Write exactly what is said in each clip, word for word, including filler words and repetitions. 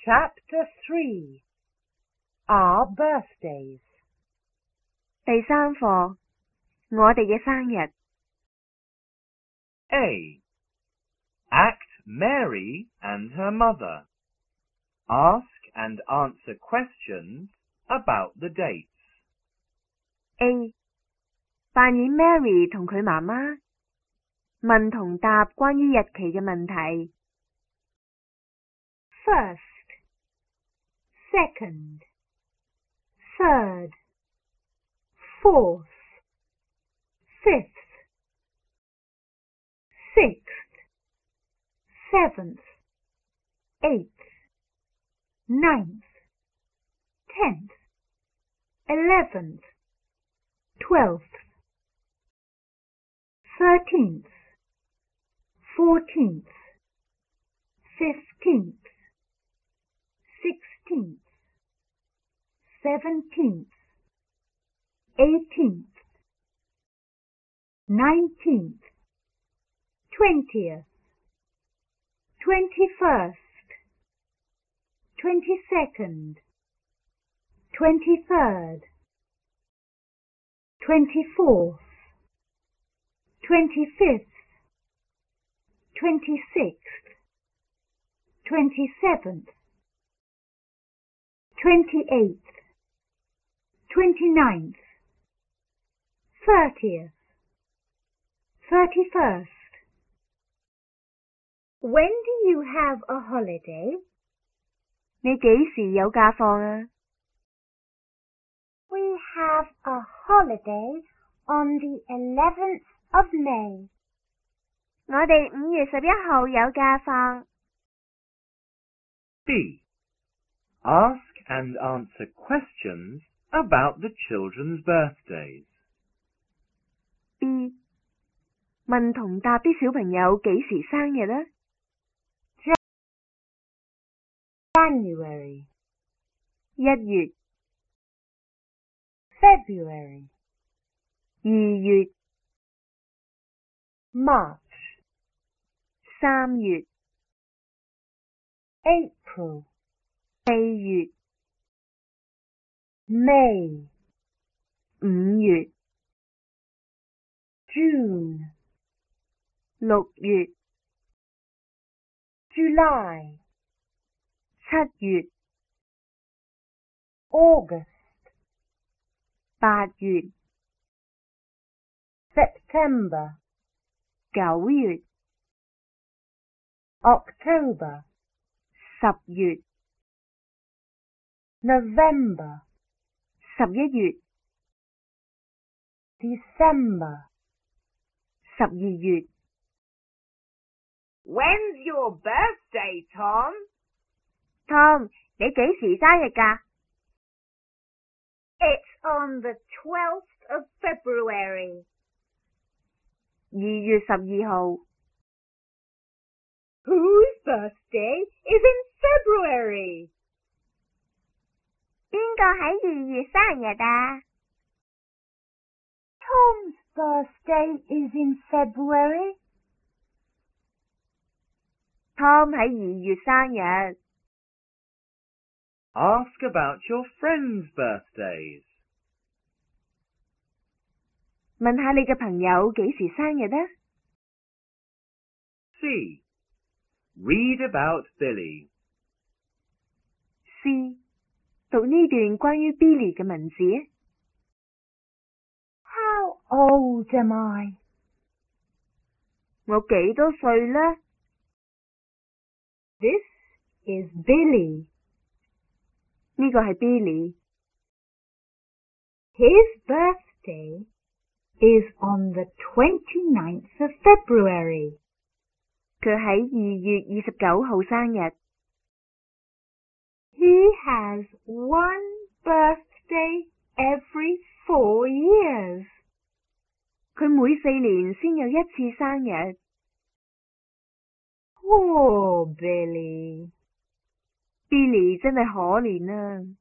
Chapter three. Our birthdays. 第三課，我哋嘅生日。 A. Act Mary and her mother. Ask and answer questions about the dates. A. 扮演 Mary 同佢媽媽，問同答關於日期嘅問題。 First, second, third, fourth, fifth, sixth, seventh, eighth, ninth, tenth, eleventh, twelfth, thirteenth, fourteenth, fifteenth, sixteenth, seventeenth, eighteenth, nineteenth, twentieth, twenty-first, twenty-second, twenty-third, twenty-fourth, twenty-fifth, twenty-sixth, twenty-seventh, twenty-eighth, twenty-ninth, thirtieth, thirty-first. When do you have a holiday? 你幾時有假放啊？ We have a holiday on the eleventh of May. 我哋五月十一號有假放。 B. Ask and answer questions about the children's birthdays. B. 問同答啲小朋友幾時生日呢？ January, 一月、 February, 二月、 March, 三月、 April, 四月、 May, 五月、 June, 六月、 July, 七月、 August, 八月、 September, 九月、 October, 十月、 November, 十一月、 December. 十二月。 When's your birthday, Tom? Tom， 你幾時生日㗎？ It's on the twelfth of February. 二月十二號。 Whose birthday is in February? 邊個喺二月生日啊？ Tom's birthday is in February. Tom 喺二月生日。 Ask about your friends' birthdays. 問下你嘅朋友幾時生日呢？ C. Read about Billy. C. 讀呢段關於 Billy 嘅文字。 How old am I? 我幾多歲呢？ This is Billy. 呢個係 Billy。 His birthday is on the twenty-ninth of February. 佢喺二月二十九號生日。 He has one birthday every four years. 佢每四年先有一次生日。 Poor Billy. Billy 真係可憐啊。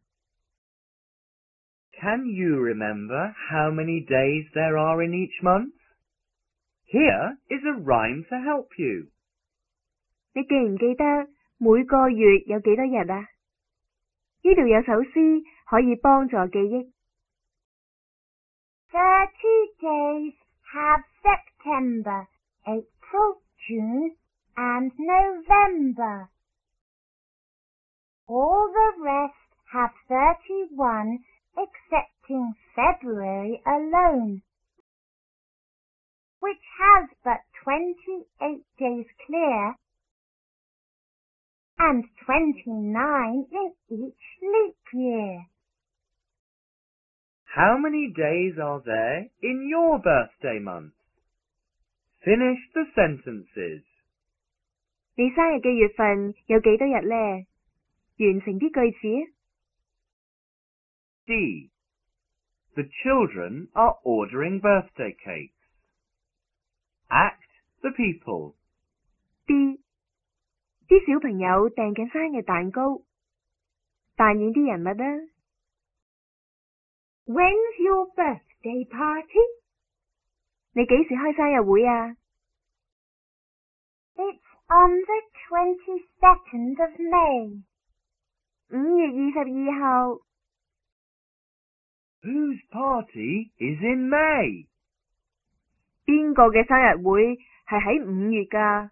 Can you remember how many days there are in each month? Here is a rhyme to help you. 你記唔記得每個月有幾多日啊？ 呢度有首詩可以幫助記憶。 Thirty days have September, April, June, and November. All the rest have thirty-one, excepting February alone, which has but twenty-eight days clear and twenty-nine in each leap year. How many days are there in your birthday month? Finish the sentences. 你生日嘅月份有幾多日呢？完成啲句子。 D. The children are ordering birthday cakes. Act the people. B. 啲小朋友訂緊生日蛋糕，扮演啲人物啦。 When's your birthday party? 你幾時開生日會啊？ It's on the twenty-second of May. 五月二十二號。 Whose party is in May? 邊個嘅生日會係喺五月㗎？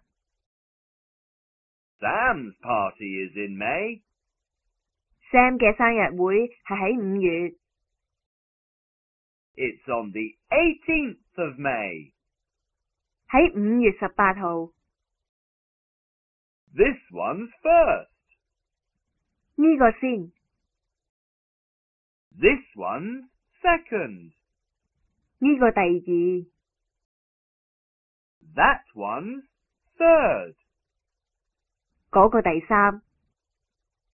Sam's party is in May. Sam 嘅生日會係喺五月。 It's on the eighteenth of May. 喺五月十八號。 This one's first. 呢個先。 This one's second. 呢個第二。 That one's third. 嗰個第三。